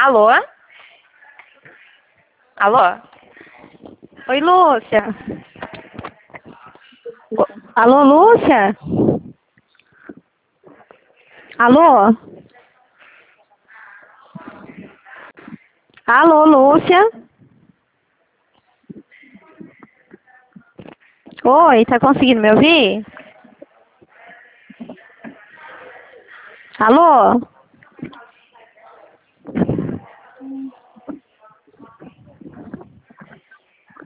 Alô? Alô? Oi, Lúcia. Alô, Lúcia? Alô? Alô, Lúcia? Oi, tá conseguindo me ouvir? Alô?